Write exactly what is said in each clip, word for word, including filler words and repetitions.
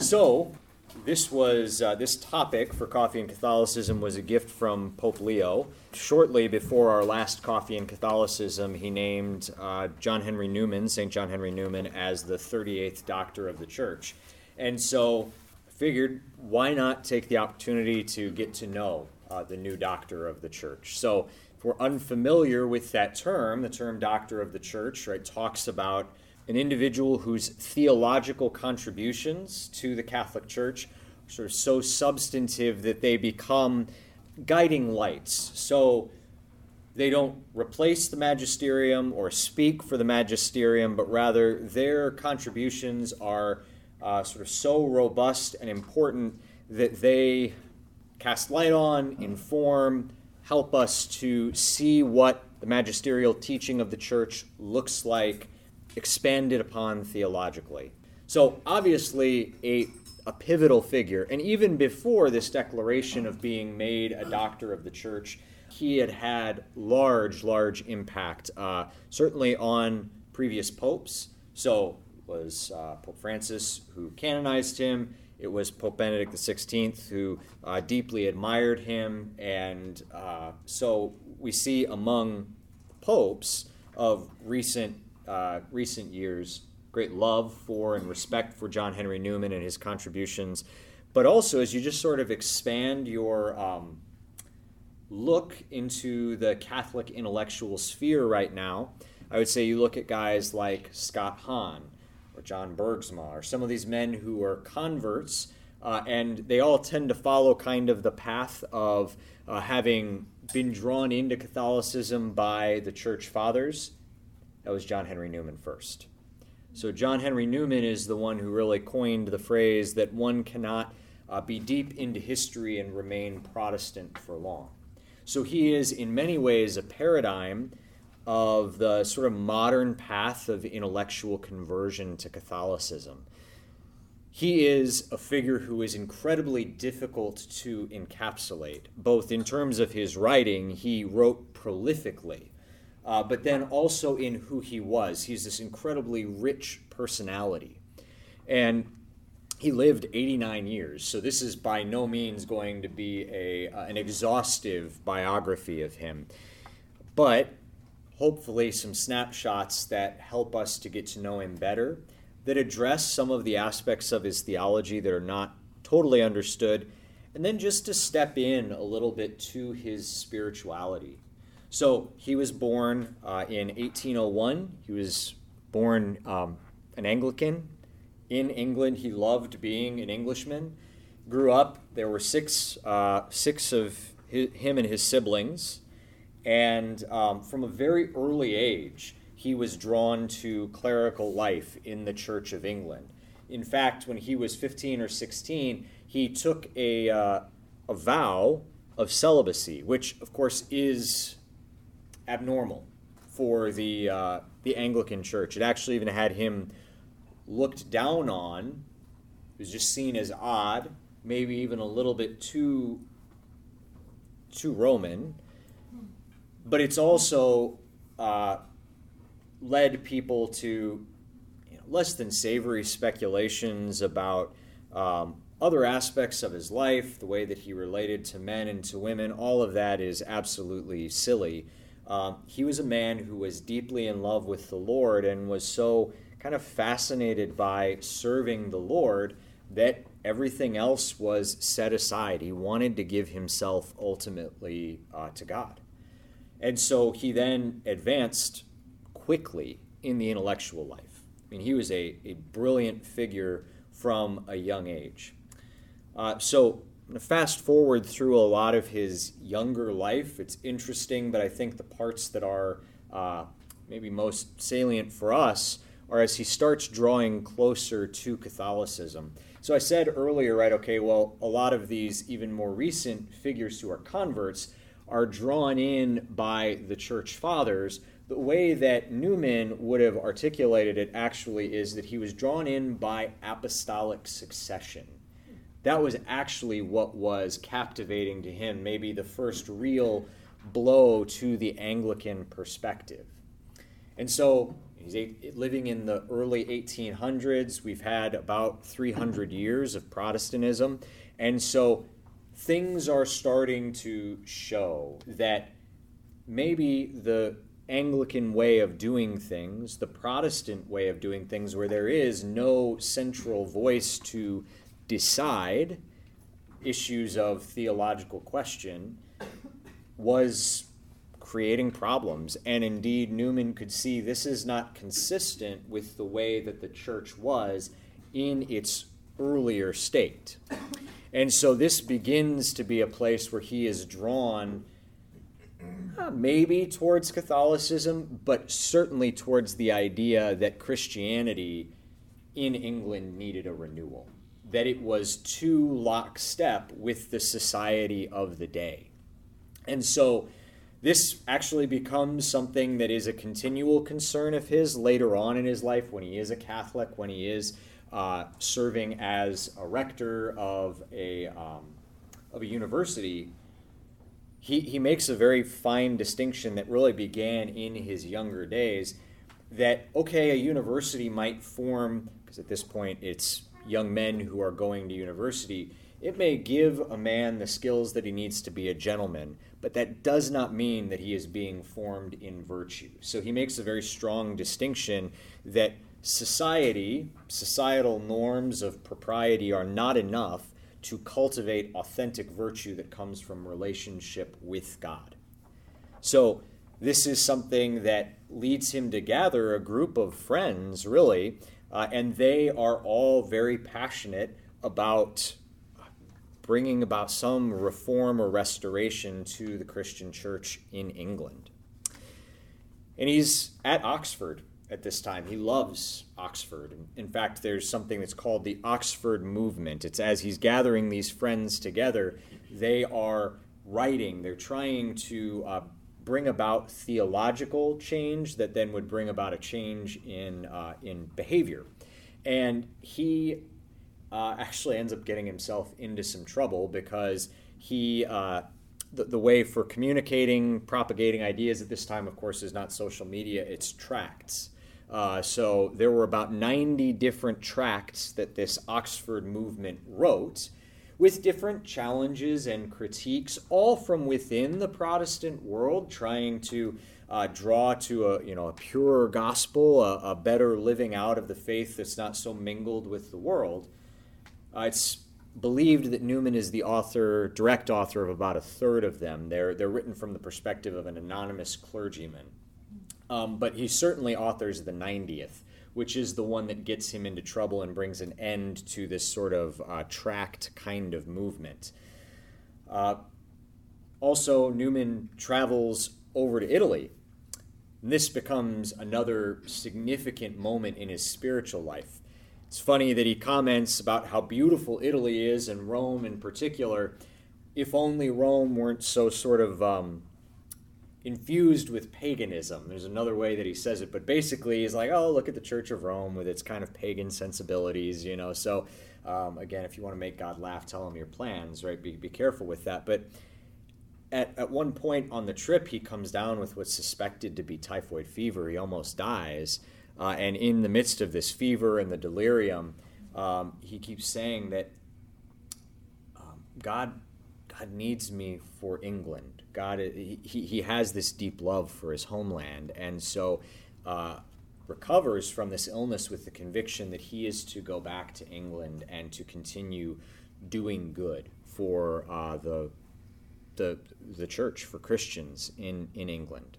So, this was uh, this topic for Coffee and Catholicism was a gift from Pope Leo. Shortly before our last Coffee and Catholicism, he named uh, John Henry Newman, Saint John Henry Newman, as the thirty-eighth Doctor of the Church. And so I figured, why not take the opportunity to get to know uh, the new Doctor of the Church? So if we're unfamiliar with that term, the term Doctor of the Church, right, talks about an individual whose theological contributions to the Catholic Church are sort of so substantive that they become guiding lights. So they don't replace the magisterium or speak for the magisterium, but rather their contributions are uh, sort of so robust and important that they cast light on, inform, help us to see what the magisterial teaching of the Church looks like expanded upon theologically. So obviously a, a pivotal figure, and even before this declaration of being made a doctor of the Church, he had had large, large impact, uh, certainly on previous popes. So it was uh, Pope Francis who canonized him. It was Pope Benedict the sixteenth who uh, deeply admired him. And uh, so we see among popes of recent Uh, recent years, great love for and respect for John Henry Newman and his contributions. But also, as you just sort of expand your um, look into the Catholic intellectual sphere right now, I would say you look at guys like Scott Hahn or John Bergsma or some of these men who are converts, uh, and they all tend to follow kind of the path of uh, having been drawn into Catholicism by the Church Fathers. That was John Henry Newman first. So John Henry Newman is the one who really coined the phrase that one cannot uh, be deep into history and remain Protestant for long. So he is in many ways a paradigm of the sort of modern path of intellectual conversion to Catholicism. He is a figure who is incredibly difficult to encapsulate, both in terms of his writing. He wrote prolifically, Uh, but then also in who he was. He's this incredibly rich personality. And he lived eighty-nine years, so this is by no means going to be a uh, an exhaustive biography of him. But hopefully some snapshots that help us to get to know him better, that address some of the aspects of his theology that are not totally understood, and then just to step in a little bit to his spirituality. So he was born uh, in eighteen oh one. He was born um, an Anglican in England. He loved being an Englishman. Grew up. There were six, uh, six of his, him and his siblings, and um, from a very early age, he was drawn to clerical life in the Church of England. In fact, when he was fifteen or sixteen, he took a uh, a vow of celibacy, which, of course, is abnormal for the uh, the Anglican Church. It actually even had him looked down on. It was just seen as odd, maybe even a little bit too too Roman. But it's also uh, led people to, you know, less than savory speculations about um, other aspects of his life, the way that he related to men and to women. All of that is absolutely silly. Um, he was a man who was deeply in love with the Lord and was so kind of fascinated by serving the Lord that everything else was set aside. He wanted to give himself ultimately uh, to God. And so he then advanced quickly in the intellectual life. I mean, he was a, a brilliant figure from a young age. Uh, so I'm going to fast forward through a lot of his younger life. It's interesting, but I think the parts that are uh, maybe most salient for us are as he starts drawing closer to Catholicism. So I said earlier, right, okay, well, a lot of these even more recent figures who are converts are drawn in by the Church Fathers. The way that Newman would have articulated it actually is that he was drawn in by apostolic succession. That was actually what was captivating to him, maybe the first real blow to the Anglican perspective. And so He's eight, living in the early eighteen hundreds. We've had about three hundred years of Protestantism. And so things are starting to show that maybe the Anglican way of doing things, the Protestant way of doing things, where there is no central voice to decide issues of theological question, was creating problems. And indeed, Newman could see this is not consistent with the way that the church was in its earlier state. And so this begins to be a place where he is drawn uh, maybe towards Catholicism, but certainly towards the idea that Christianity in England needed a renewal, that it was too lockstep with the society of the day. And so this actually becomes something that is a continual concern of his later on in his life, when he is a Catholic, when he is uh, serving as a rector of a um, of a university. He he makes a very fine distinction that really began in his younger days. That okay, a university might form, because at this point it's young men who are going to university. It may give a man the skills that he needs to be a gentleman, but that does not mean that he is being formed in virtue. So he makes a very strong distinction that society, societal norms of propriety are not enough to cultivate authentic virtue that comes from relationship with God. So this is something that leads him to gather a group of friends, really, uh, and they are all very passionate about bringing about some reform or restoration to the Christian church in England. And he's at Oxford at this time. He loves Oxford. In fact, there's something that's called the Oxford Movement. It's as he's gathering these friends together, they are writing, they're trying to uh, bring about theological change that then would bring about a change in, uh, in behavior. And he Uh, actually ends up getting himself into some trouble because he, uh, the, the way for communicating, propagating ideas at this time, of course, is not social media, it's tracts. Uh, so there were about ninety different tracts that this Oxford movement wrote with different challenges and critiques, all from within the Protestant world, trying to uh, draw to a, you know, a purer gospel, a, a better living out of the faith that's not so mingled with the world. Uh, it's believed that Newman is the author, direct author of about a third of them. They're, they're written from the perspective of an anonymous clergyman. Um, but he certainly authors the ninetieth, which is the one that gets him into trouble and brings an end to this sort of uh, tract kind of movement. Uh, also, Newman travels over to Italy. And this becomes another significant moment in his spiritual life. It's funny that he comments about how beautiful Italy is, and Rome in particular, if only Rome weren't so sort of um, infused with paganism. There's another way that he says it, but basically he's like, oh, look at the Church of Rome with its kind of pagan sensibilities, you know. So, um, again, if you want to make God laugh, tell him your plans, right? Be, be careful with that. But at, at one point on the trip, he comes down with what's suspected to be typhoid fever. He almost dies. Uh, and in the midst of this fever and the delirium, um, he keeps saying that um, God, God needs me for England. God, he, he has this deep love for his homeland, and so uh, recovers from this illness with the conviction that he is to go back to England and to continue doing good for uh, the the the church, for Christians in, in England.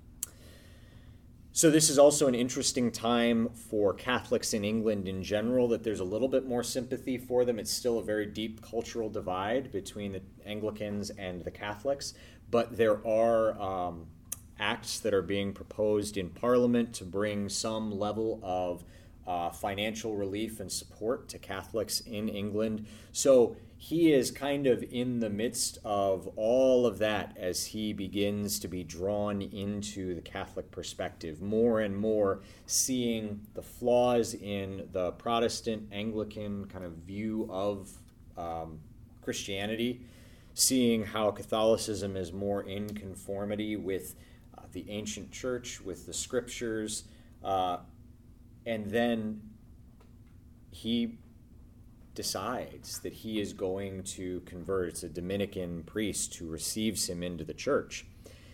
So this is also an interesting time for Catholics in England in general, that there's a little bit more sympathy for them. It's still a very deep cultural divide between the Anglicans and the Catholics, but there are um, acts that are being proposed in Parliament to bring some level of uh, financial relief and support to Catholics in England. So he is kind of in the midst of all of that as he begins to be drawn into the Catholic perspective, more and more seeing the flaws in the Protestant Anglican kind of view of um, Christianity, seeing how Catholicism is more in conformity with uh, the ancient church, with the scriptures, uh, and then he decides that he is going to convert. It's a Dominican priest who receives him into the church.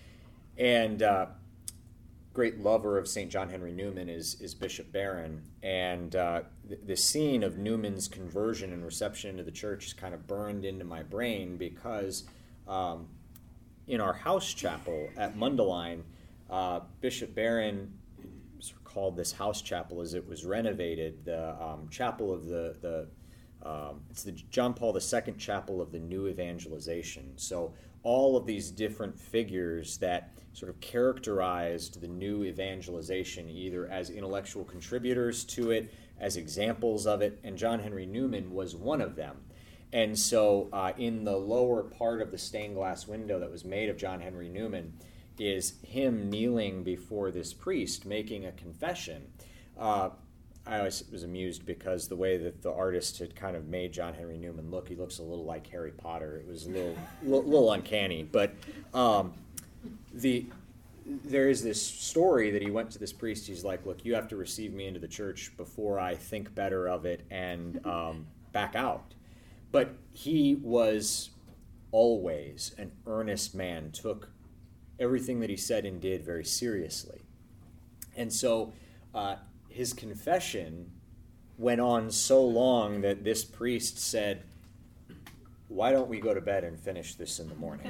And uh, great lover of Saint John Henry Newman is, is Bishop Barron. And uh, the, the scene of Newman's conversion and reception into the church is kind of burned into my brain because um, in our house chapel at Mundelein, uh, Bishop Barron called this house chapel as it was renovated, the um, chapel of the, the um, it's the John Paul the Second chapel of the New Evangelization. So all of these different figures that sort of characterized the new evangelization, either as intellectual contributors to it, as examples of it, and John Henry Newman was one of them. And so uh, in the lower part of the stained glass window that was made of John Henry Newman is him kneeling before this priest making a confession. Uh, I always was amused because the way that the artist had kind of made John Henry Newman look, he looks a little like Harry Potter. It was a little, little, little uncanny. But um, the there is this story that he went to this priest. He's like, look, you have to receive me into the church before I think better of it and um, back out. But he was always an earnest man, took everything that he said and did very seriously. And so uh, his confession went on so long that this priest said, why don't we go to bed and finish this in the morning?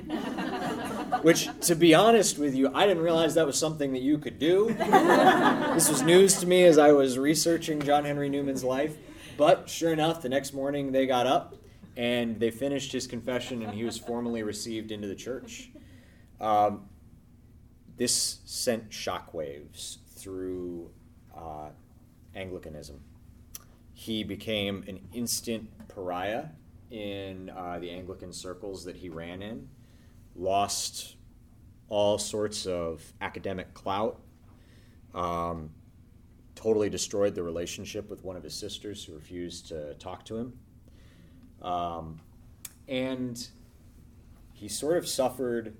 Which, to be honest with you, I didn't realize that was something that you could do. This was news to me as I was researching John Henry Newman's life. But sure enough, the next morning they got up and they finished his confession and he was formally received into the church. Um, this sent shockwaves through uh, Anglicanism. He became an instant pariah in uh, the Anglican circles that he ran in, lost all sorts of academic clout, um, totally destroyed the relationship with one of his sisters who refused to talk to him. Um, and he sort of suffered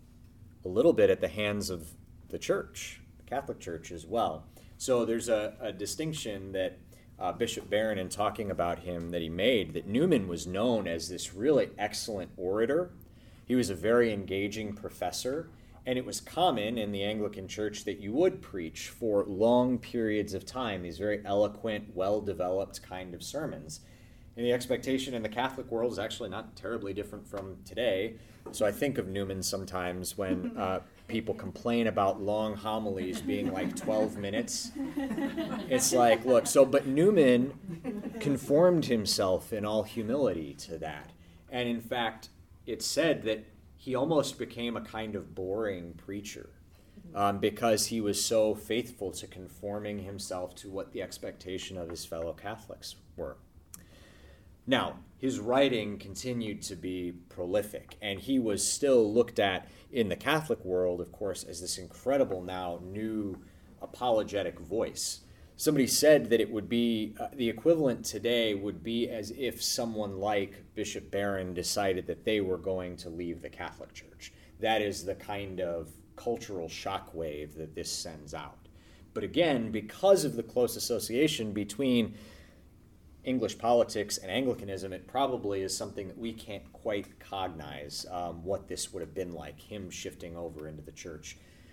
a little bit at the hands of the church, the Catholic Church as well. So there's a, a distinction that uh, Bishop Barron, in talking about him, that he made, that Newman was known as this really excellent orator. He was a very engaging professor, and it was common in the Anglican Church that you would preach for long periods of time, these very eloquent, well-developed kind of sermons. And the expectation in the Catholic world is actually not terribly different from today. So I think of Newman sometimes when uh, people complain about long homilies being like twelve minutes. It's like, look, so, but Newman conformed himself in all humility to that. And in fact, it's said that he almost became a kind of boring preacher um, because he was so faithful to conforming himself to what the expectation of his fellow Catholics were. Now, his writing continued to be prolific, and he was still looked at in the Catholic world, of course, as this incredible now new apologetic voice. Somebody said that it would be, uh, the equivalent today would be as if someone like Bishop Barron decided that they were going to leave the Catholic Church. That is the kind of cultural shockwave that this sends out. But again, because of the close association between English politics and Anglicanism, it probably is something that we can't quite cognize um, what this would have been like, him shifting over into the church.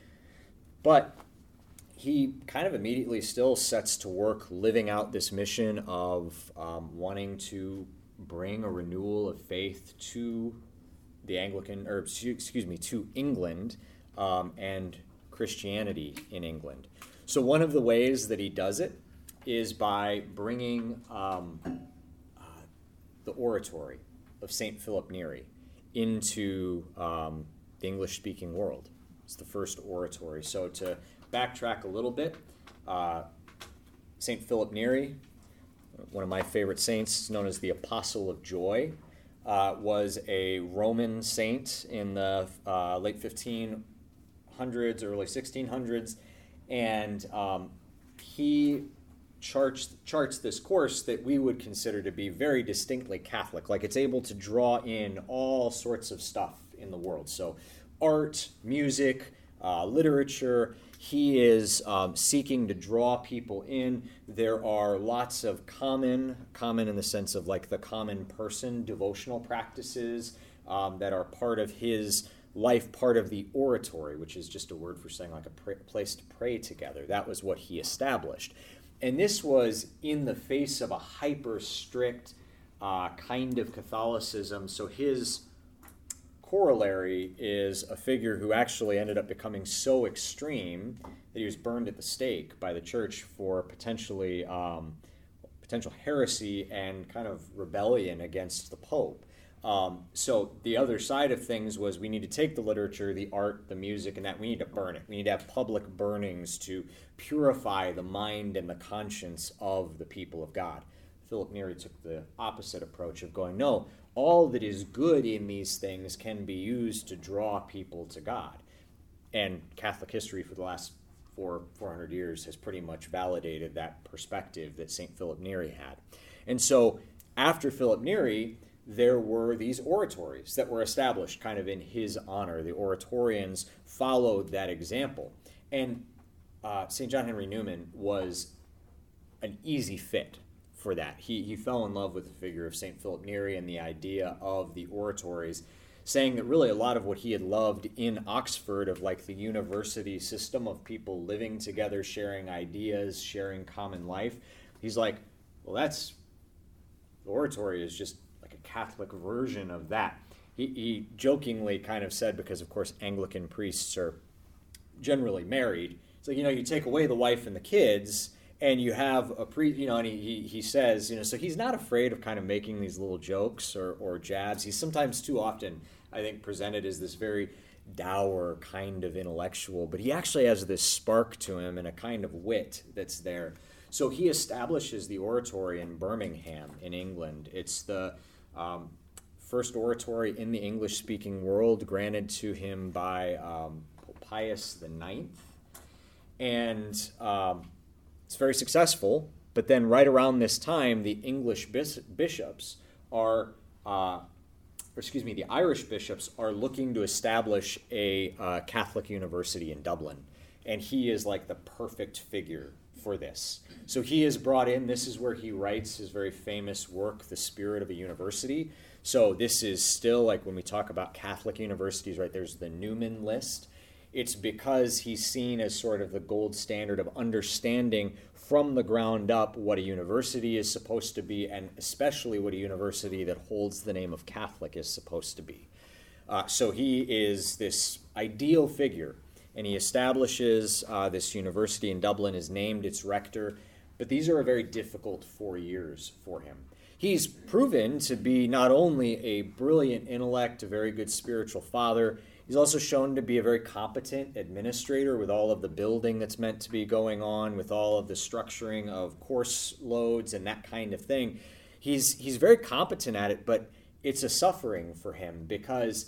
But he kind of immediately still sets to work living out this mission of um, wanting to bring a renewal of faith to the Anglican, or excuse me, to England um, and Christianity in England. So one of the ways that he does it is by bringing um, uh, the oratory of Saint Philip Neri into um, the English-speaking world. It's the first oratory. So to backtrack a little bit, uh, Saint Philip Neri, one of my favorite saints, known as the Apostle of Joy, uh, was a Roman saint in the uh, late fifteen hundreds, early sixteen hundreds, and um, he charts, charts this course that we would consider to be very distinctly Catholic. Like, it's able to draw in all sorts of stuff in the world. So art, music, uh, literature. He is um, seeking to draw people in. There are lots of common, common in the sense of like the common person, devotional practices um, that are part of his life, part of the oratory, which is just a word for saying like a pr- place to pray together. That was what he established. And this was in the face of a hyper strict uh, kind of Catholicism. So his corollary is a figure who actually ended up becoming so extreme that he was burned at the stake by the church for potentially um, potential heresy and kind of rebellion against the Pope. Um, so the other side of things was we need to take the literature, the art, the music, and that we need to burn it. We need to have public burnings to purify the mind and the conscience of the people of God. Philip Neri took the opposite approach of going, no, all that is good in these things can be used to draw people to God. And Catholic history for the last four, 400 years has pretty much validated that perspective that Saint Philip Neri had. And so after Philip Neri, there were these oratories that were established kind of in his honor. The oratorians followed that example. And uh, Saint John Henry Newman was an easy fit for that. He, he fell in love with the figure of Saint Philip Neri and the idea of the oratories, saying that really a lot of what he had loved in Oxford of like the university system of people living together, sharing ideas, sharing common life, he's like, well, that's, the oratory is just like a Catholic version of that. He, he jokingly kind of said, because of course Anglican priests are generally married, it's like, you know, you take away the wife and the kids, and you have a priest, you know, and he, he, he says, you know, so he's not afraid of kind of making these little jokes or, or jabs. He's sometimes too often, I think, presented as this very dour kind of intellectual, but he actually has this spark to him and a kind of wit that's there. So he establishes the oratory in Birmingham in England. It's the um, first oratory in the English-speaking world granted to him by um, Pope Pius the Ninth. And um, it's very successful, but then right around this time, the English bis- bishops are, uh, or excuse me, the Irish bishops are looking to establish a uh, Catholic university in Dublin. And he is like the perfect figure for this. So he is brought in. This is where he writes his very famous work, The Spirit of a University. So this is still like when we talk about Catholic universities, right, there's the Newman list. It's because he's seen as sort of the gold standard of understanding from the ground up what a university is supposed to be, and especially what a university that holds the name of Catholic is supposed to be. Uh, so he is this ideal figure, and he establishes uh, this university in Dublin, is named its rector, but these are a very difficult four years for him. He's proven to be not only a brilliant intellect, a very good spiritual father, he's also shown to be a very competent administrator with all of the building that's meant to be going on, with all of the structuring of course loads and that kind of thing. He's he's very competent at it, but it's a suffering for him because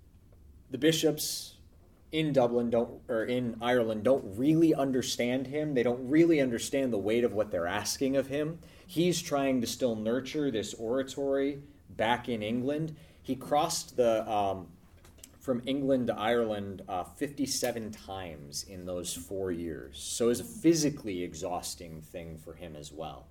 the bishops in Dublin don't, or in Ireland don't really understand him. They don't really understand the weight of what they're asking of him. He's trying to still nurture this oratory back in England. He crossed the um, from England to Ireland uh, fifty-seven times in those four years. So it was a physically exhausting thing for him as well.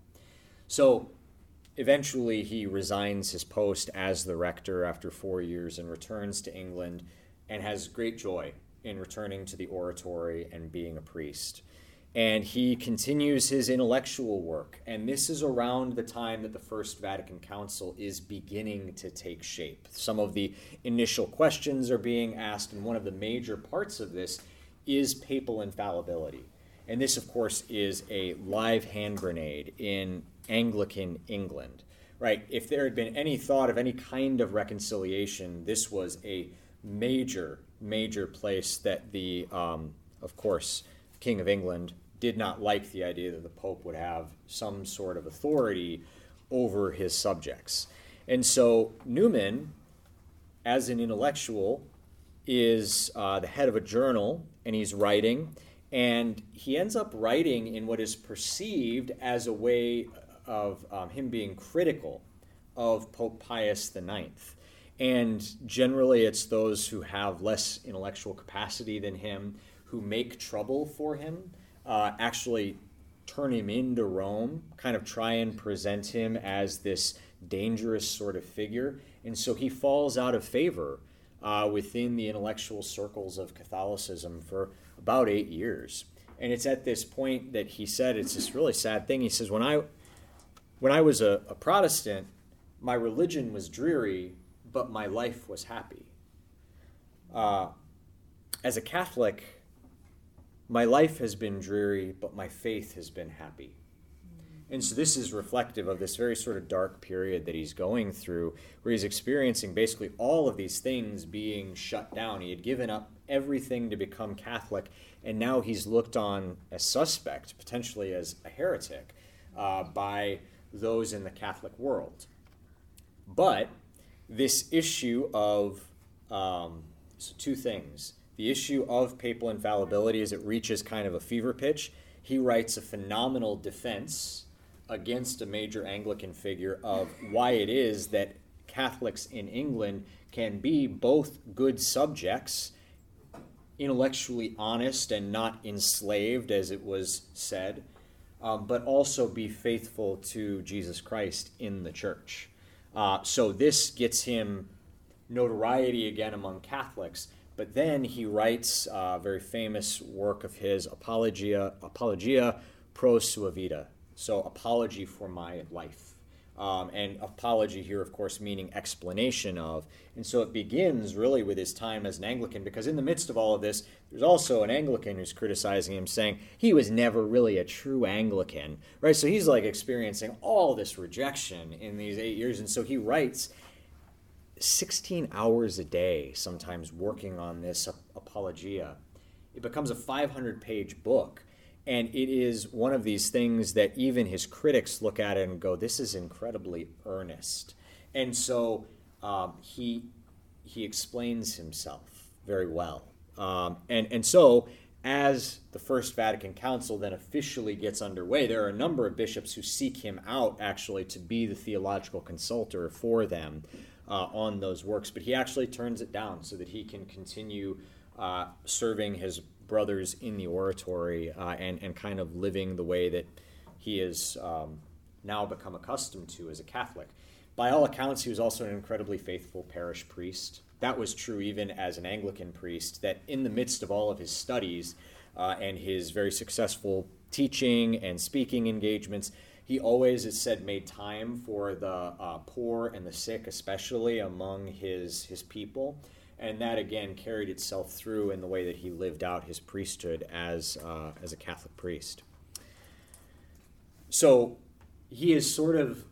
So eventually he resigns his post as the rector after four years and returns to England and has great joy in returning to the oratory and being a priest. And he continues his intellectual work. And this is around the time that the First Vatican Council is beginning to take shape. Some of the initial questions are being asked, and one of the major parts of this is papal infallibility. And this, of course, is a live hand grenade in Anglican England, right? If there had been any thought of any kind of reconciliation, this was a major, major place that the, um, of course, King of England did not like the idea that the Pope would have some sort of authority over his subjects. And so Newman, as an intellectual, is uh, the head of a journal, and he's writing, and he ends up writing in what is perceived as a way of um, him being critical of Pope Pius the Ninth. And generally, it's those who have less intellectual capacity than him, who make trouble for him, uh, actually turn him into Rome, kind of try and present him as this dangerous sort of figure. And so he falls out of favor uh, within the intellectual circles of Catholicism for about eight years. And it's at this point that he said, it's this really sad thing. He says, when I when I was a, a Protestant, my religion was dreary, but my life was happy. Uh, as a Catholic, my life has been dreary, but my faith has been happy. And so this is reflective of this very sort of dark period that he's going through, where he's experiencing basically all of these things being shut down. He had given up everything to become Catholic, and now he's looked on as suspect, potentially as a heretic, uh, by those in the Catholic world. But this issue of, um, so two things. The issue of papal infallibility, as it reaches kind of a fever pitch, he writes a phenomenal defense against a major Anglican figure of why it is that Catholics in England can be both good subjects, intellectually honest and not enslaved, as it was said, um, but also be faithful to Jesus Christ in the church. Uh, so this gets him notoriety again among Catholics. But then he writes a very famous work of his, Apologia, Apologia pro sua vita, so apology for my life. Um, and apology here, of course, meaning explanation of. And so it begins really with his time as an Anglican, because in the midst of all of this, there's also an Anglican who's criticizing him, saying he was never really a true Anglican, right? So he's like experiencing all this rejection in these eight years. And so he writes sixteen hours a day, sometimes working on this Apologia. It becomes a five hundred page book, and it is one of these things that even his critics look at it and go, this is incredibly earnest. And so um, he he explains himself very well. Um, and, and so as the First Vatican Council then officially gets underway, there are a number of bishops who seek him out actually to be the theological consultor for them Uh, on those works, but he actually turns it down so that he can continue uh, serving his brothers in the oratory uh, and, and kind of living the way that he has um, now become accustomed to as a Catholic. By all accounts, he was also an incredibly faithful parish priest. That was true even as an Anglican priest, that in the midst of all of his studies uh, and his very successful teaching and speaking engagements, he always, it said, made time for the uh, poor and the sick, especially among his his people. And that, again, carried itself through in the way that he lived out his priesthood as, uh, as a Catholic priest. So he is sort of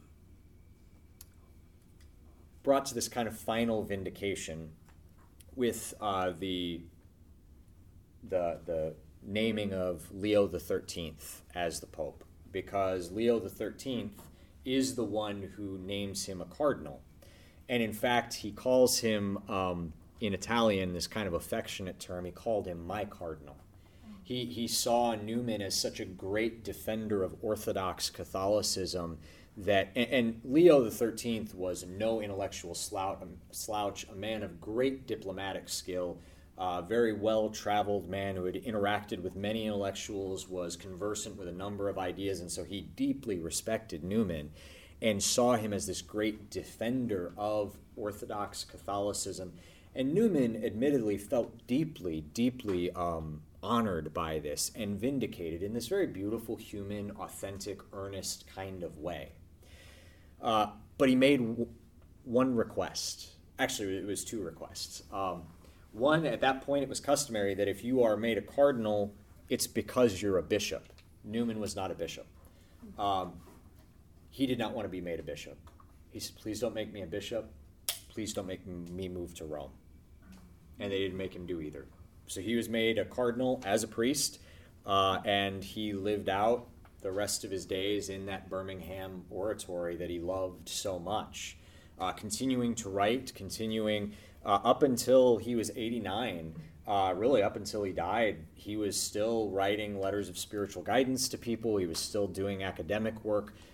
brought to this kind of final vindication with uh, the, the, the naming of Leo the thirteenth as the Pope, because Leo the thirteenth is the one who names him a cardinal. And in fact, he calls him, um, in Italian, this kind of affectionate term, he called him my cardinal. He, he saw Newman as such a great defender of Orthodox Catholicism that, and, and Leo the thirteenth was no intellectual slouch, slouch, a man of great diplomatic skill, a very well-traveled man who had interacted with many intellectuals, was conversant with a number of ideas, and so he deeply respected Newman and saw him as this great defender of Orthodox Catholicism. And Newman admittedly felt deeply, deeply um, honored by this and vindicated in this very beautiful, human, authentic, earnest kind of way. Uh, but he made w- one request. Actually, it was two requests. Um, One, at that point, it was customary that if you are made a cardinal, it's because you're a bishop. Newman was not a bishop. Um, he did not want to be made a bishop. He said, please don't make me a bishop. Please don't make me move to Rome. And they didn't make him do either. So he was made a cardinal as a priest, uh, and he lived out the rest of his days in that Birmingham oratory that he loved so much, uh, continuing to write, continuing... Uh, up until he was eighty-nine, uh, really up until he died, he was still writing letters of spiritual guidance to people. He was still doing academic work.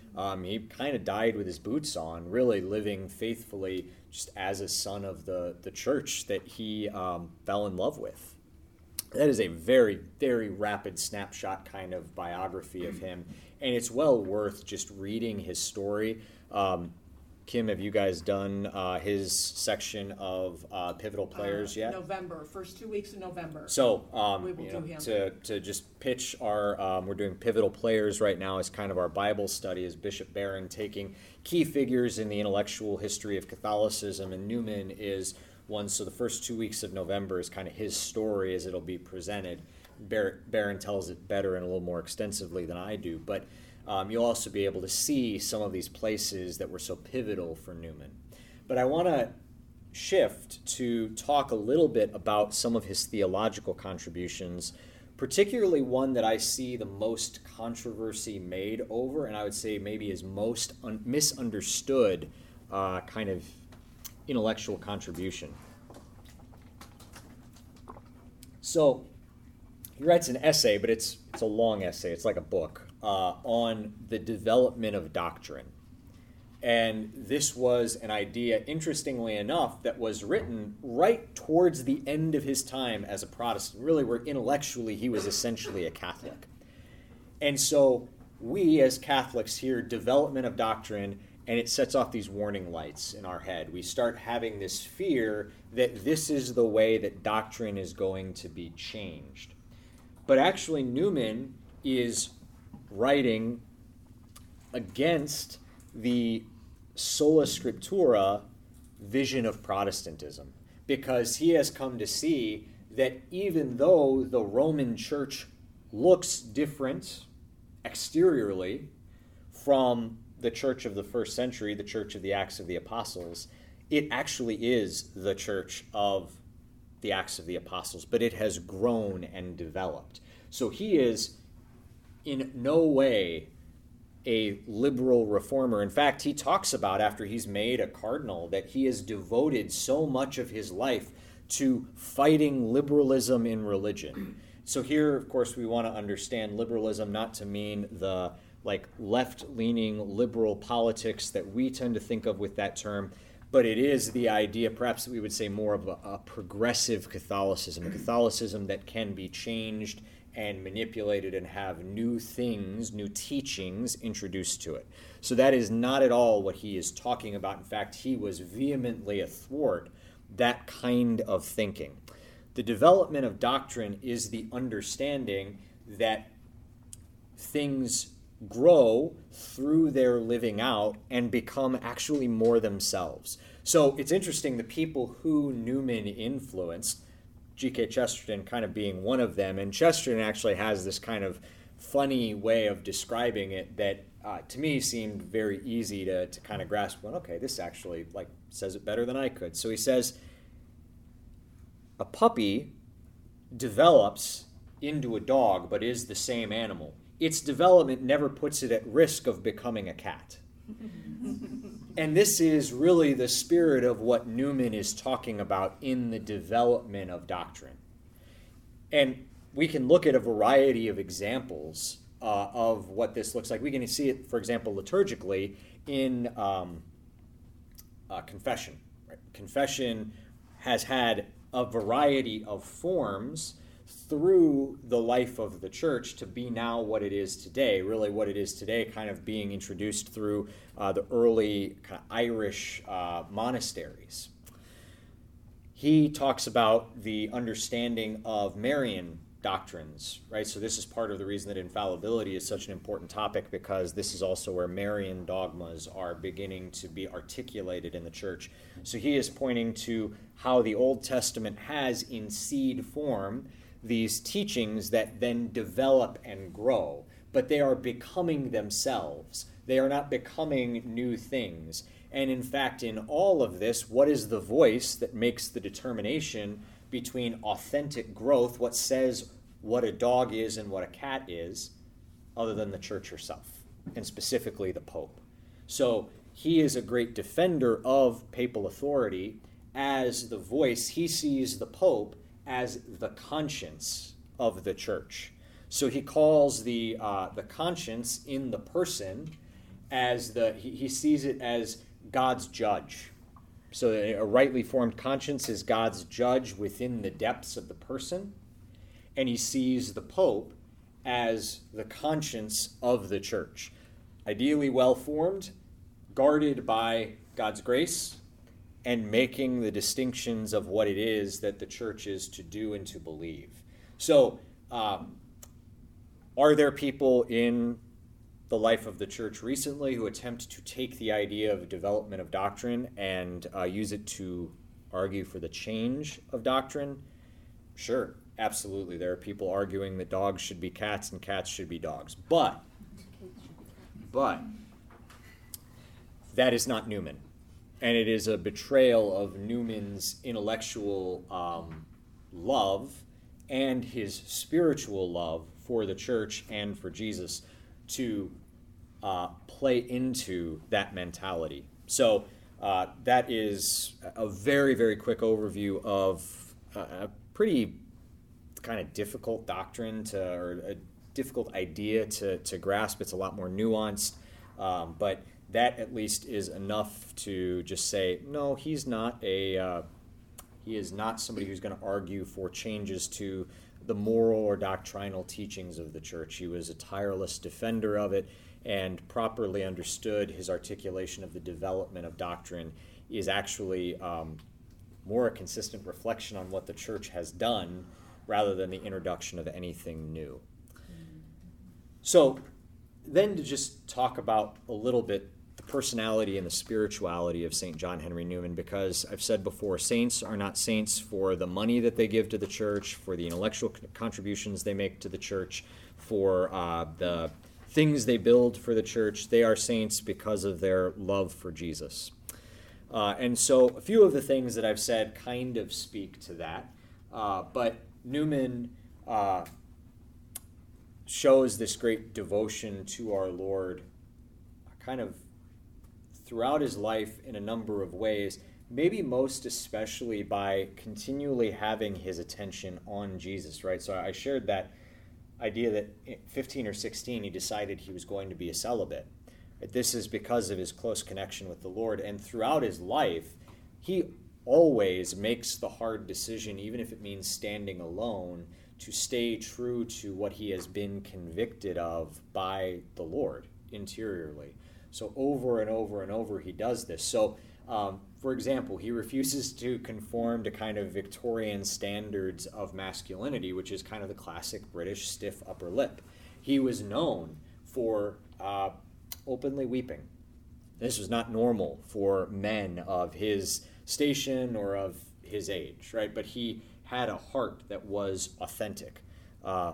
Um, he kind of died with his boots on, really living faithfully just as a son of the, the church that he um, fell in love with. That is a very, very rapid snapshot kind of biography of him, and it's well worth just reading his story. Um, Kim, have you guys done uh, his section of uh, pivotal players uh, yet? November, first two weeks in November. So, um, we will you do know, him. to to just pitch our, um, we're doing pivotal players right now as kind of our Bible study, as Bishop Barron taking key figures in the intellectual history of Catholicism, and Newman is one. So the first two weeks of November is kind of his story as it'll be presented. Bar- Barron tells it better and a little more extensively than I do, but Um, you'll also be able to see some of these places that were so pivotal for Newman. But I want to shift to talk a little bit about some of his theological contributions, particularly one that I see the most controversy made over, and I would say maybe his most un- misunderstood uh, kind of intellectual contribution. So he writes an essay, but it's it's a long essay. It's like a book. Uh, on the development of doctrine. And this was an idea, interestingly enough, that was written right towards the end of his time as a Protestant, really where intellectually he was essentially a Catholic. And so we as Catholics hear development of doctrine, and it sets off these warning lights in our head. We start having this fear that this is the way that doctrine is going to be changed. But actually Newman is writing against the sola scriptura vision of Protestantism, because he has come to see that even though the Roman Church looks different exteriorly from the church of the first century, the church of the Acts of the Apostles, it actually is the church of the Acts of the Apostles, but it has grown and developed. So he is in no way a liberal reformer. In fact, he talks about, after he's made a cardinal, that he has devoted so much of his life to fighting liberalism in religion. So here, of course, we want to understand liberalism not to mean the like left-leaning liberal politics that we tend to think of with that term, but it is the idea, perhaps that we would say more of a, a progressive Catholicism, a Catholicism that can be changed and manipulated and have new things, new teachings introduced to it. So that is not at all what he is talking about. In fact, he was vehemently athwart that kind of thinking. The development of doctrine is the understanding that things grow through their living out and become actually more themselves. So it's interesting, the people who Newman influenced, G K Chesterton kind of being one of them, and Chesterton actually has this kind of funny way of describing it that uh, to me seemed very easy to, to kind of grasp. Well, okay, this actually like says it better than I could. So he says, a puppy develops into a dog but is the same animal. Its development never puts it at risk of becoming a cat. And this is really the spirit of what Newman is talking about in the development of doctrine. And we can look at a variety of examples uh, of what this looks like. We can see it, for example, liturgically in um, uh, confession. Right? Confession has had a variety of forms through the life of the church to be now what it is today. Really what it is today kind of being introduced through uh, the early kind of Irish uh, monasteries. He talks about the understanding of Marian doctrines, right? So this is part of the reason that infallibility is such an important topic, because this is also where Marian dogmas are beginning to be articulated in the church. So he is pointing to how the Old Testament has in seed form these teachings that then develop and grow, but they are becoming themselves. They are not becoming new things. And in fact, in all of this, what is the voice that makes the determination between authentic growth, what says what a dog is and what a cat is, other than the church herself, and specifically the Pope? So he is a great defender of papal authority as the voice. He sees the Pope as the conscience of the church. So he calls the uh, the conscience in the person as the he, he sees it as God's judge. So a rightly formed conscience is God's judge within the depths of the person, and he sees the Pope as the conscience of the church, ideally well-formed, guarded by God's grace, and making the distinctions of what it is that the church is to do and to believe. So, um, are there people in the life of the church recently who attempt to take the idea of development of doctrine and uh, use it to argue for the change of doctrine? Sure, absolutely. There are people arguing that dogs should be cats and cats should be dogs. But, but, that is not Newman. And it is a betrayal of Newman's intellectual um, love and his spiritual love for the church and for Jesus to uh, play into that mentality. So uh, that is a very, very quick overview of a, a pretty kind of difficult doctrine to, or a difficult idea to, to grasp. It's a lot more nuanced, um, but that at least is enough to just say, no, he's not a, uh, he is not somebody who's going to argue for changes to the moral or doctrinal teachings of the church. He was a tireless defender of it, and properly understood, his articulation of the development of doctrine is actually um, more a consistent reflection on what the church has done rather than the introduction of anything new. So then to just talk about a little bit the personality and the spirituality of Saint John Henry Newman, because I've said before, saints are not saints for the money that they give to the church, for the intellectual contributions they make to the church, for uh, the things they build for the church. They are saints because of their love for Jesus. Uh, and so a few of the things that I've said kind of speak to that. Uh, but Newman uh, shows this great devotion to our Lord kind of throughout his life in a number of ways, maybe most especially by continually having his attention on Jesus, right? So I shared that idea that at fifteen or sixteen he decided he was going to be a celibate. This is because of his close connection with the Lord, and throughout his life, he always makes the hard decision, even if it means standing alone, to stay true to what he has been convicted of by the Lord interiorly. So over and over and over he does this. So, um, for example, he refuses to conform to kind of Victorian standards of masculinity, which is kind of the classic British stiff upper lip. He was known for uh, openly weeping. This was not normal for men of his station or of his age, right? But he had a heart that was authentic. Uh,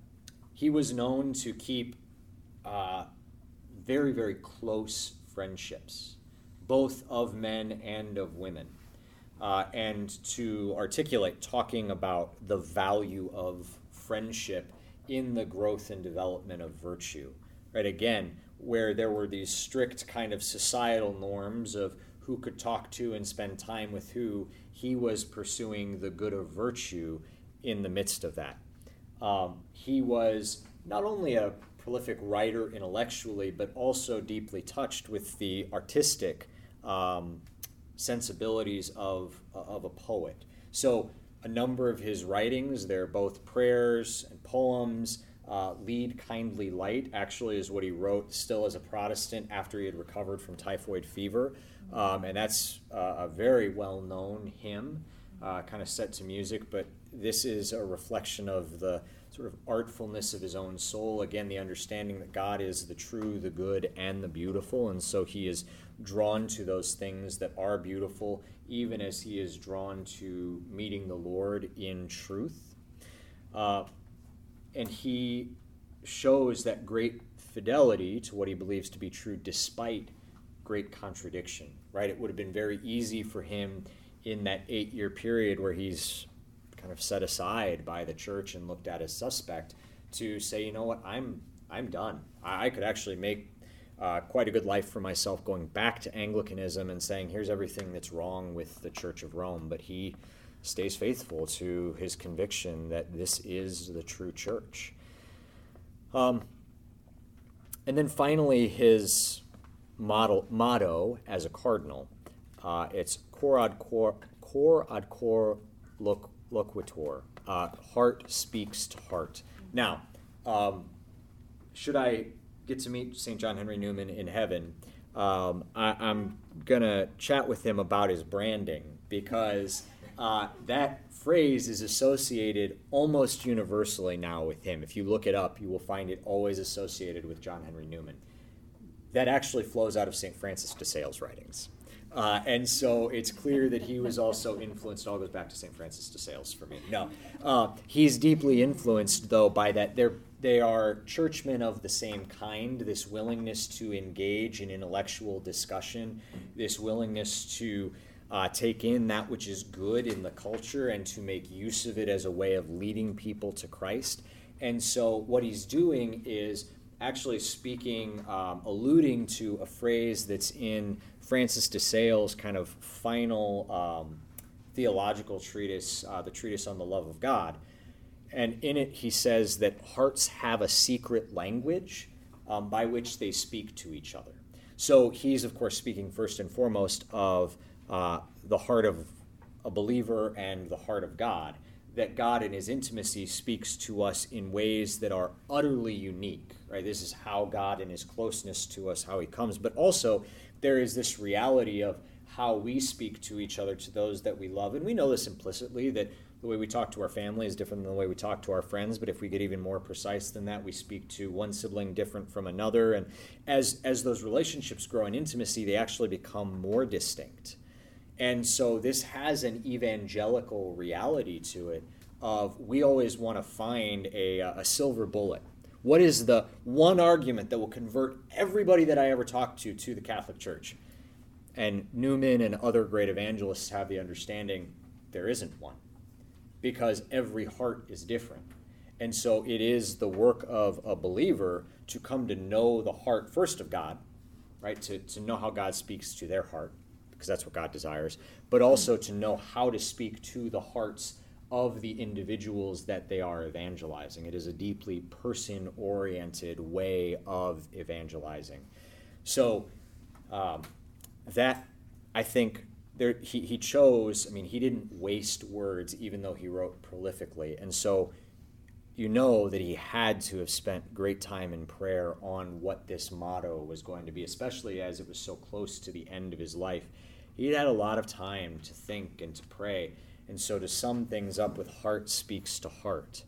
he was known to keep uh, very, very close friendships, both of men and of women, uh, and to articulate, talking about the value of friendship in the growth and development of virtue, right? Again, where there were these strict kind of societal norms of who could talk to and spend time with who, he was pursuing the good of virtue in the midst of that. Um, he was not only a prolific writer intellectually, but also deeply touched with the artistic um, sensibilities of, of a poet. So a number of his writings, they're both prayers and poems. Uh, Lead, Kindly Light actually is what he wrote still as a Protestant after he had recovered from typhoid fever. Um, and that's uh, a very well-known hymn, uh, kind of set to music, but this is a reflection of the sort of artfulness of his own soul. Again, the understanding that God is the true, the good, and the beautiful, and so he is drawn to those things that are beautiful, even as he is drawn to meeting the Lord in truth. Uh, and he shows that great fidelity to what he believes to be true despite great contradiction, right? It would have been very easy for him in that eight-year period where he's kind of set aside by the church and looked at as suspect to say, you know what, I'm I'm done. I, I could actually make uh, quite a good life for myself going back to Anglicanism and saying, here's everything that's wrong with the Church of Rome. But he stays faithful to his conviction that this is the true church. Um, and then finally, his model, motto as a cardinal. Uh, it's cor ad cor, cor ad cor loc, loquitur. Uh, heart speaks to heart. Now, um, should I get to meet Saint John Henry Newman in heaven, um, I, I'm going to chat with him about his branding, because uh, that phrase is associated almost universally now with him. If you look it up, you will find it always associated with John Henry Newman. That actually flows out of Saint Francis de Sales' writings. Uh, and so it's clear that he was also influenced. It all goes back to Saint Francis de Sales for me. No, uh, he's deeply influenced, though, by that. They're, they are churchmen of the same kind, this willingness to engage in intellectual discussion, this willingness to uh, take in that which is good in the culture and to make use of it as a way of leading people to Christ. And so what he's doing is actually speaking, um, alluding to a phrase that's in Francis de Sales' kind of final um, theological treatise, uh, the Treatise on the Love of God. And in it, he says that hearts have a secret language um, by which they speak to each other. So he's, of course, speaking first and foremost of uh, the heart of a believer and the heart of God, that God in his intimacy speaks to us in ways that are utterly unique, right? This is how God in his closeness to us, how he comes. But also, there is this reality of how we speak to each other, to those that we love. And we know this implicitly, that the way we talk to our family is different than the way we talk to our friends. But if we get even more precise than that, we speak to one sibling different from another. And as, as those relationships grow in intimacy, they actually become more distinct. And so this has an evangelical reality to it of we always want to find a, a silver bullet. What is the one argument that will convert everybody that I ever talked to to the Catholic Church? And Newman and other great evangelists have the understanding there isn't one, because every heart is different. And so it is the work of a believer to come to know the heart first of God, right? To, to know how God speaks to their heart, because that's what God desires, but also to know how to speak to the hearts of the individuals that they are evangelizing. It is a deeply person-oriented way of evangelizing. So um, that, I think, there, he, he chose, I mean, he didn't waste words, even though he wrote prolifically. And so you know that he had to have spent great time in prayer on what this motto was going to be, especially as it was so close to the end of his life. He had a lot of time to think and to pray. And so to sum things up with heart speaks to heart,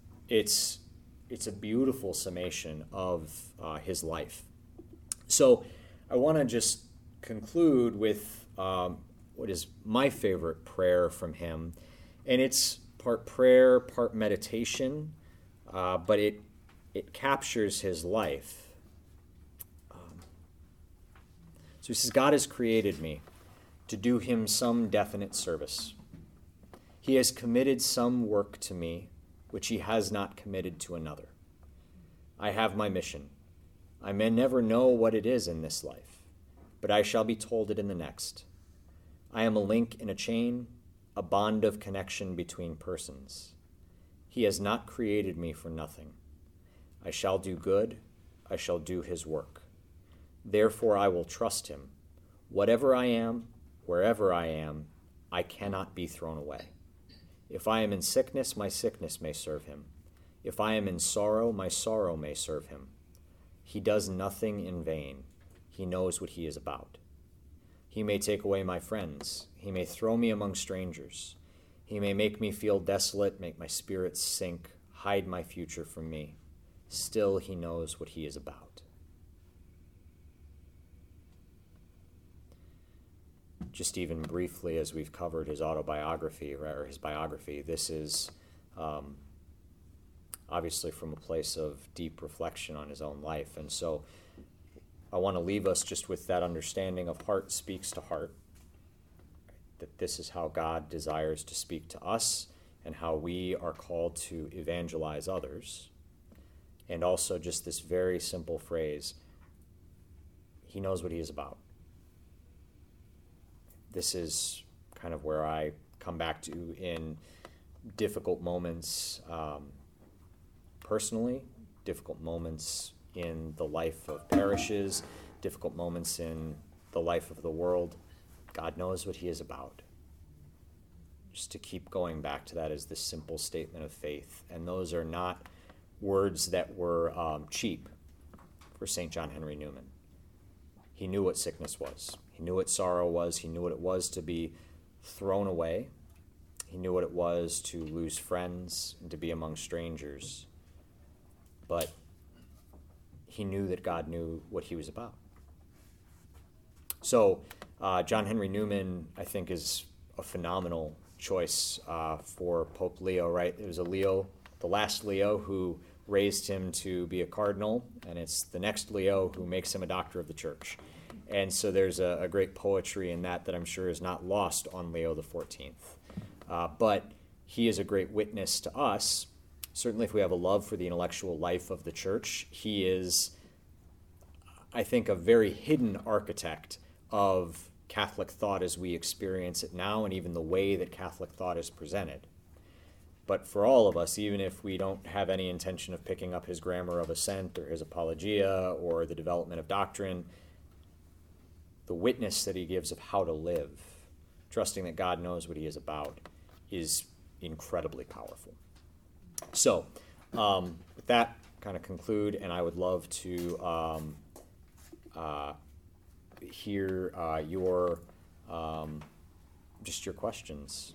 it's it's a beautiful summation of uh, his life. So I want to just conclude with um, what is my favorite prayer from him. And it's part prayer, part meditation, uh, but it, it captures his life. Um, so he says, God has created me to do him some definite service. He has committed some work to me which he has not committed to another. I have my mission. I may never know what it is in this life, but I shall be told it in the next. I am a link in a chain, a bond of connection between persons. He has not created me for nothing. I shall do good. I shall do his work. Therefore I will trust him. Whatever I am, wherever I am, I cannot be thrown away. If I am in sickness, my sickness may serve him. If I am in sorrow, my sorrow may serve him. He does nothing in vain. He knows what he is about. He may take away my friends. He may throw me among strangers. He may make me feel desolate, make my spirits sink, hide my future from me. Still he knows what he is about. Just even briefly, as we've covered his autobiography, or his biography, this is um, obviously from a place of deep reflection on his own life. And so I want to leave us just with that understanding of heart speaks to heart, that this is how God desires to speak to us and how we are called to evangelize others. And also just this very simple phrase, he knows what he is about. This is kind of where I come back to in difficult moments um, personally, difficult moments in the life of parishes, difficult moments in the life of the world, God knows what he is about. Just to keep going back to that as this simple statement of faith. And those are not words that were um, cheap for Saint John Henry Newman. He knew what sickness was. He knew what sorrow was. He knew what it was to be thrown away. He knew what it was to lose friends and to be among strangers. But he knew that God knew what he was about. So uh, John Henry Newman, I think, is a phenomenal choice uh, for Pope Leo, right? It was a Leo, the last Leo, who raised him to be a cardinal, and it's the next Leo who makes him a doctor of the church. And so there's a, a great poetry in that that I'm sure is not lost on Leo the fourteenth. Uh, but he is a great witness to us. Certainly if we have a love for the intellectual life of the church, he is, I think, a very hidden architect of Catholic thought as we experience it now, and even the way that Catholic thought is presented. But for all of us, even if we don't have any intention of picking up his Grammar of Assent or his Apologia or the development of doctrine, the witness that he gives of how to live, trusting that God knows what he is about, is incredibly powerful. So, um, with that, kind of conclude, and I would love to um, uh, hear uh, your um, just your questions.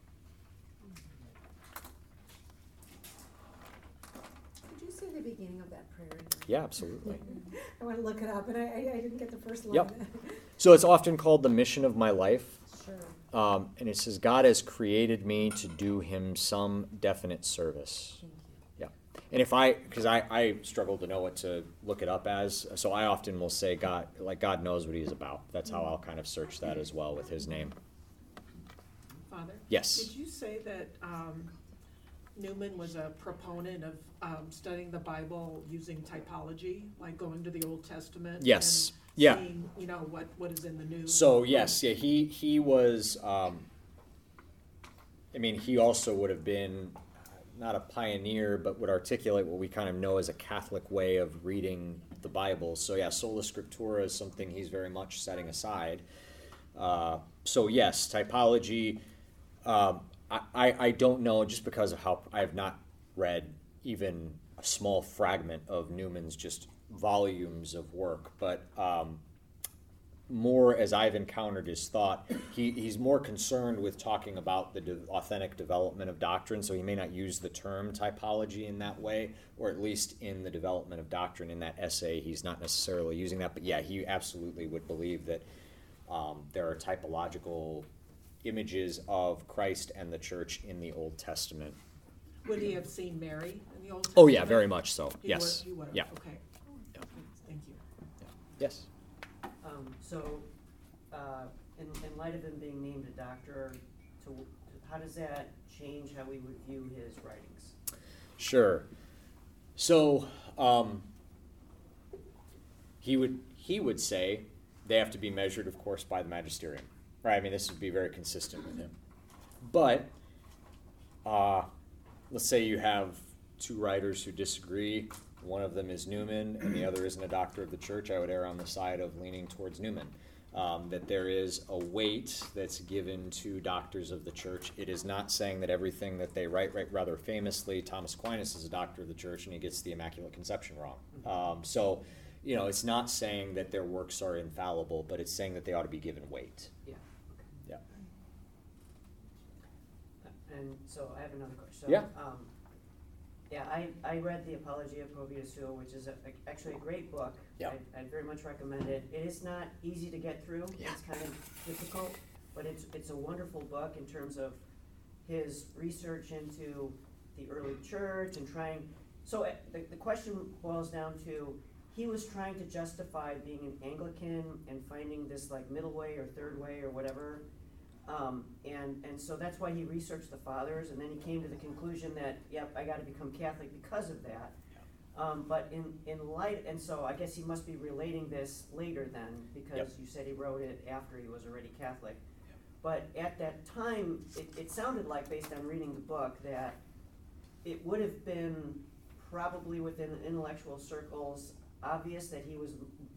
Could you say the beginning of that prayer again? Yeah, absolutely. I want to look it up, and I, I, I didn't get the first line. Yep. So it's often called the mission of my life. Sure. Um, and it says, God has created me to do him some definite service. Thank you. Yeah. And if I, because I, I struggle to know what to look it up as, so I often will say, God, like God knows what he's about. That's how I'll kind of search that as well with his name. Father? Yes. Did you say that um, Newman was a proponent of um, studying the Bible using typology, like going to the Old Testament? Yes. And Yeah. seeing, you know, what, what is in the New? So yes, yeah, he he was. Um, I mean, he also would have been not a pioneer, but would articulate what we kind of know as a Catholic way of reading the Bible. So yeah, sola scriptura is something he's very much setting aside. Uh, so yes, typology. Um, I, I I don't know, just because of how I have not read even a small fragment of Newman's just volumes of work, but um, more as I've encountered his thought, he, he's more concerned with talking about the de- authentic development of doctrine, so he may not use the term typology in that way, or at least in the development of doctrine in that essay, he's not necessarily using that, but yeah, he absolutely would believe that um, there are typological images of Christ and the church in the Old Testament. Would he have seen Mary in the Old Testament? Oh yeah, very much so, He yes. would, he would have, Yeah. okay. Yeah. Thank you. Yes? Um, so, uh, in, in light of him being named a doctor, to, to, how does that change how we would view his writings? Sure. So, um, he would he would say they have to be measured, of course, by the magisterium, right? I mean, this would be very consistent with him. But uh, let's say you have two writers who disagree. One of them is Newman, and the other isn't a doctor of the church. I would err on the side of leaning towards Newman. Um, that there is a weight that's given to doctors of the church. It is not saying that everything that they write, right? Rather famously, Thomas Aquinas is a doctor of the church, and he gets the Immaculate Conception wrong. Um, so, you know, it's not saying that their works are infallible, but it's saying that they ought to be given weight. Yeah. Yeah. And so I have another question. So, Yeah. Um, yeah, I, I read the Apologia Pro Vita Suo, which is a, a, actually a great book. Yeah. I, I very much recommend it. It is not easy to get through. Yeah. It's kind of difficult, but it's it's a wonderful book in terms of his research into the early church and trying. So uh, the, the question boils down to, he was trying to justify being an Anglican and finding this like middle way or third way or whatever. Um, and, and so that's why he researched the fathers, and then he came to the conclusion that, yep, I gotta become Catholic because of that. Um, but in, in light, and so I guess he must be relating this later then, because Yep. you said he wrote it after he was already Catholic. But at that time, it, it sounded like, based on reading the book, that it would have been probably within intellectual circles obvious that he was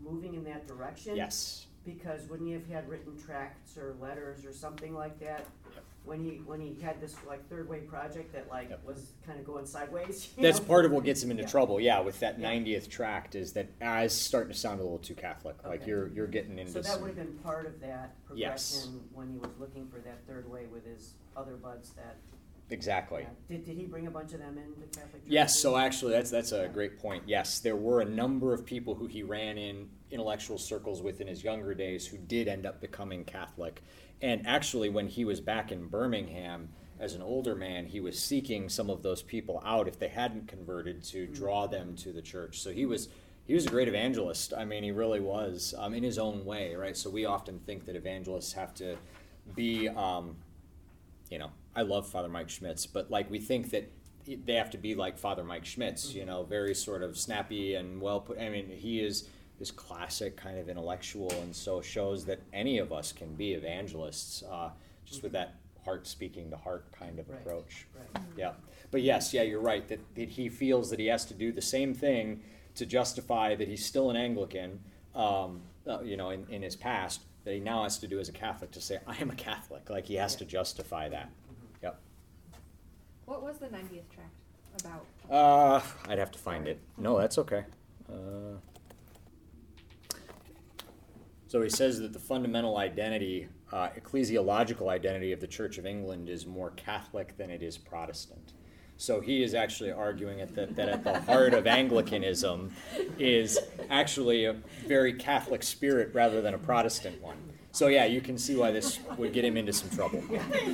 moving in that direction? Yes. Because wouldn't he have had written tracts or letters or something like that? Yep. When he, when he had this like third way project that like Yep. was kind of going sideways? you That's know? part of what gets him into Yeah. trouble, yeah, with that Yeah. ninetieth tract, is that ah, it's starting to sound a little too Catholic. Like Okay. you're you're getting into So that some- would have been part of that Yes. progression when he was looking for that third way with his other buds that. exactly. yeah. Did, did he bring a bunch of them into Catholic Church? Yes, too? so actually that's that's a great point. Yes, there were a number of people who he ran in intellectual circles with in his younger days who did end up becoming Catholic. And actually when he was back in Birmingham as an older man, he was seeking some of those people out if they hadn't converted to draw them to the church. So he was he was a great evangelist. I mean, he really was, um, in his own way, right? So we often think that evangelists have to be um, you know, I love Father Mike Schmitz, but like we think that they have to be like Father Mike Schmitz, you know, very sort of snappy and well put. I mean, he is this classic kind of intellectual, and so shows that any of us can be evangelists, uh, just with that heart speaking to heart kind of Right. approach. Right. Yeah, but yes, yeah, you're right that, that he feels that he has to do the same thing to justify that he's still an Anglican, um, uh, you know, in, in his past, that he now has to do as a Catholic to say, I am a Catholic. Like he has to justify that. Yep. What was the ninetieth tract about? Uh, I'd have to find it. No, that's okay. Uh, so he says that the fundamental identity, uh, ecclesiological identity of the Church of England is more Catholic than it is Protestant. So he is actually arguing at that, that at the heart of Anglicanism is actually a very Catholic spirit rather than a Protestant one. So yeah, you can see why this would get him into some trouble.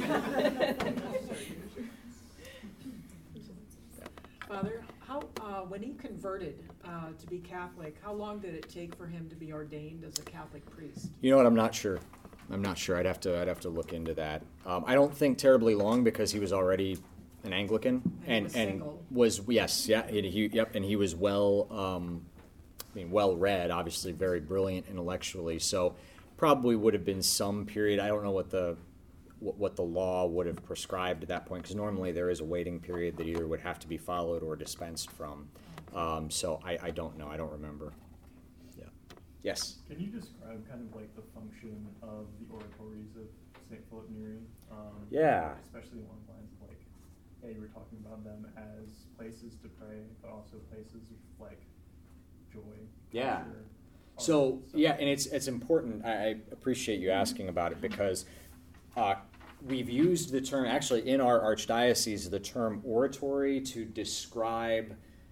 Father, how, uh, when he converted, uh, to be Catholic, how long did it take for him to be ordained as a Catholic priest? You know what? I'm not sure. I'm not sure. I'd have to. I'd have to look into that. Um, I don't think terribly long because he was already an Anglican And he was single. was yes, yeah, he, he yep, and he was well. Um, I mean, well read. Obviously, very brilliant intellectually. So, probably would have been some period. I don't know what the what, what the law would have prescribed at that point because normally there is a waiting period that either would have to be followed or dispensed from. Um, so I, I don't know. I don't remember. Yeah. Yes. Can you describe kind of like the function of the oratories of Saint Philip Neri? Um, Yeah. Especially along the lines of like, yeah, you were talking about them as places to pray, but also places of like joy. Yeah. pleasure, So art, stuff yeah, like and it's it's important. I, I appreciate you asking about it because uh, we've used the term actually in our archdiocese the term oratory to describe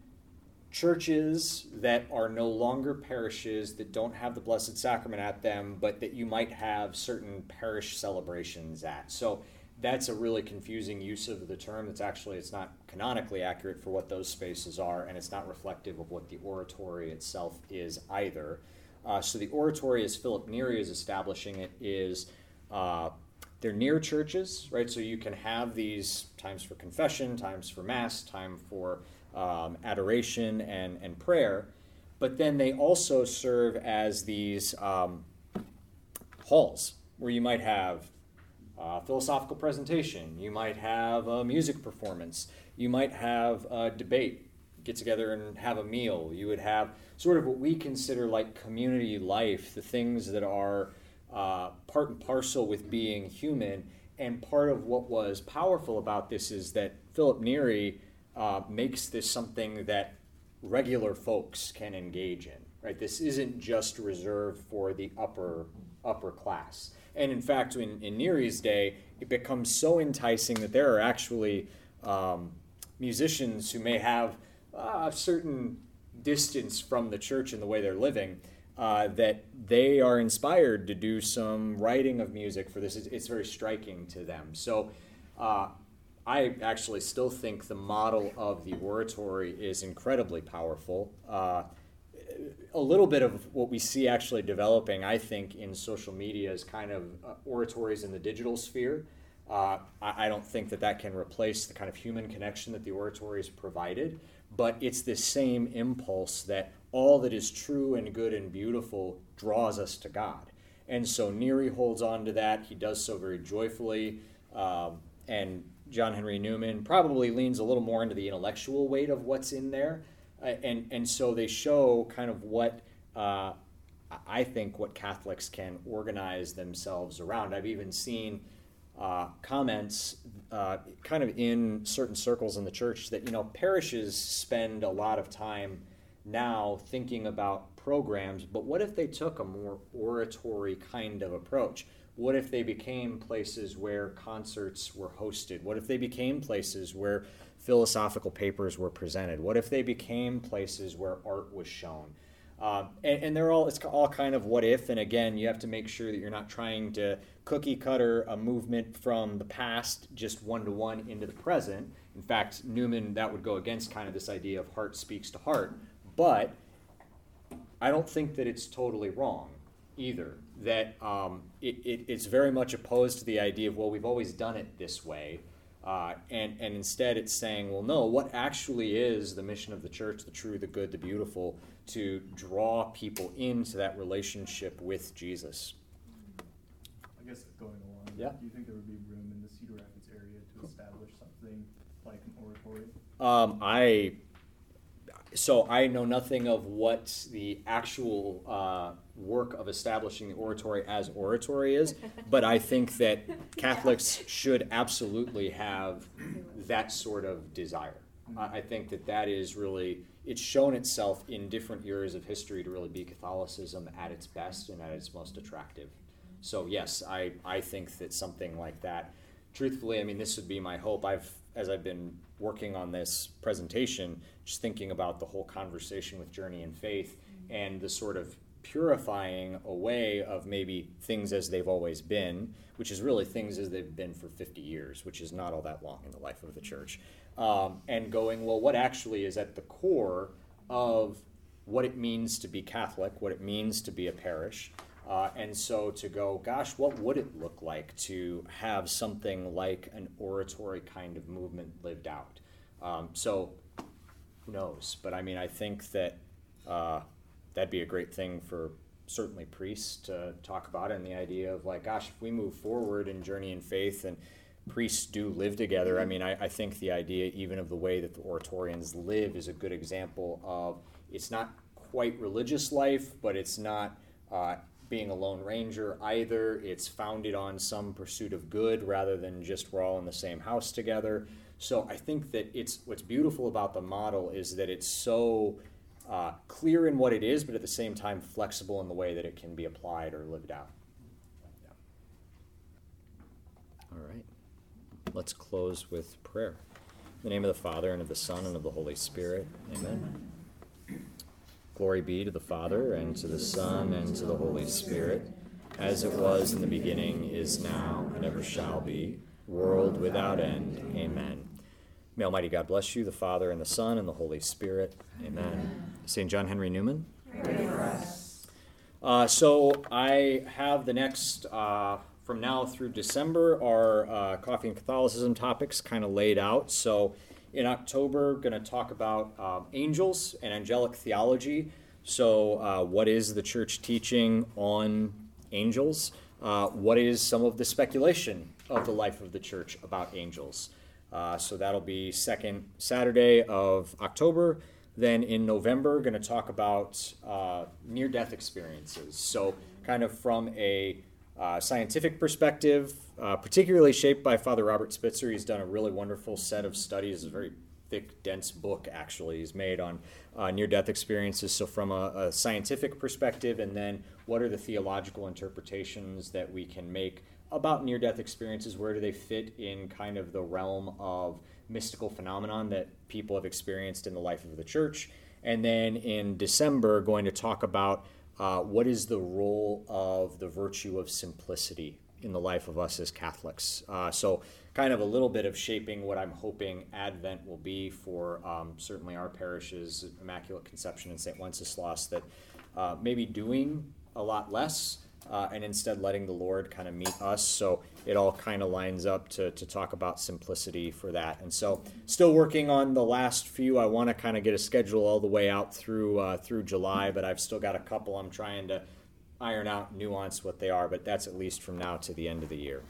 churches that are no longer parishes that don't have the Blessed Sacrament at them, but that you might have certain parish celebrations at. So that's a really confusing use of the term. It's actually it's not canonically accurate for what those spaces are, and it's not reflective of what the oratory itself is either. Uh, so the oratory, as Philip Neri is establishing it, is uh, they're near churches, right? So you can have these times for confession, times for mass, time for um, adoration and, and prayer, but then they also serve as these um, halls where you might have a philosophical presentation, you might have a music performance, you might have a debate, get together and have a meal. You would have sort of what we consider like community life, the things that are uh, part and parcel with being human. And part of what was powerful about this is that Philip Neri uh, makes this something that regular folks can engage in. Right? This isn't just reserved for the upper upper class. And in fact, in, in Neri's day, it becomes so enticing that there are actually um, musicians who may have uh, a certain distance from the church in the way they're living, uh, that they are inspired to do some writing of music for this. It's, it's very striking to them. So uh, I actually still think the model of the oratory is incredibly powerful. Uh, a little bit of what we see actually developing, I think, in social media is kind of uh, oratories in the digital sphere. Uh, I, I don't think that that can replace the kind of human connection that the oratories provided, but it's this same impulse that all that is true and good and beautiful draws us to God. And so Neri holds on to that. He does so very joyfully. Um, and John Henry Newman probably leans a little more into the intellectual weight of what's in there. Uh, and, and so they show kind of what uh, I think, what Catholics can organize themselves around. I've even seen uh, comments uh, kind of in certain circles in the church that, you know, parishes spend a lot of time now thinking about programs, but what if they took a more oratory kind of approach? What if they became places where concerts were hosted? What if they became places where philosophical papers were presented? What if they became places where art was shown? Um, and, and they're all, it's all kind of what if, and again, you have to make sure that you're not trying to cookie cutter a movement from the past just one-to-one into the present. In fact, Newman, that would go against kind of this idea of heart speaks to heart, but I don't think that it's totally wrong either, that um, it, it, it's very much opposed to the idea of, well, we've always done it this way. Uh, and, and instead it's saying, well, no, what actually is the mission of the church, the true, the good, the beautiful, to draw people into that relationship with Jesus. I guess going along, Yeah. do you think there would be room in the Cedar Rapids area to establish something like an oratory? Um, I, so I know nothing of what the actual uh, work of establishing the oratory as oratory is, but I think that Catholics should absolutely have that sort of desire. I I think that that is really, it's shown itself in different eras of history to really be Catholicism at its best and at its most attractive. So yes, I, I think that something like that, truthfully, I mean, this would be my hope. I've, as I've been working on this presentation, just thinking about the whole conversation with Journey in Faith and the sort of purifying away of maybe things as they've always been, which is really things as they've been for fifty years, which is not all that long in the life of the church. Um, and going, well, what actually is at the core of what it means to be Catholic, what it means to be a parish. Uh, and so to go, gosh, what would it look like to have something like an oratory kind of movement lived out? Um, so who knows? But I mean, I think that uh, that'd be a great thing for certainly priests to talk about, and the idea of like, gosh, if we move forward in Journey in Faith and priests do live together, I mean, I, I think the idea even of the way that the oratorians live is a good example of, it's not quite religious life, but it's not uh, being a lone ranger either. It's founded on some pursuit of good rather than just we're all in the same house together. So I think that it's, what's beautiful about the model is that it's so uh, clear in what it is, but at the same time flexible in the way that it can be applied or lived out. Yeah. All right. Let's close with prayer. In the name of the Father, and of the Son, and of the Holy Spirit. Amen. Glory be to the Father, and to the Son, and to the Holy Spirit, as it was in the beginning, is now, and ever shall be, world without end. Amen. May Almighty God bless you, the Father, and the Son, and the Holy Spirit. Amen. Saint John Henry Newman. Pray for us. Uh, so I have the next, uh, from now through December, our uh, Coffee and Catholicism topics kind of laid out. So in October, going to talk about um, angels and angelic theology. So uh, what is the church teaching on angels? Uh, what is some of the speculation of the life of the church about angels? Uh, so that'll be second Saturday of October. Then in November, going to talk about uh, near-death experiences. So kind of from a uh, scientific perspective, uh, particularly shaped by Father Robert Spitzer. He's done a really wonderful set of studies, a very thick, dense book, actually, he's made on uh, near-death experiences. So from a, a scientific perspective, and then what are the theological interpretations that we can make about near-death experiences? Where do they fit in kind of the realm of mystical phenomenon that people have experienced in the life of the church? And then in December, going to talk about uh, what is the role of the virtue of simplicity in the life of us as Catholics. Uh, so kind of a little bit of shaping what I'm hoping Advent will be for um, certainly our parishes, Immaculate Conception and Saint Wenceslas, that uh, maybe doing a lot less uh, and instead letting the Lord kind of meet us. So it all kind of lines up to, to talk about simplicity for that. And so still working on the last few. I want to kind of get a schedule all the way out through uh, through July, but I've still got a couple I'm trying to iron out, nuance what they are, but that's at least from now to the end of the year.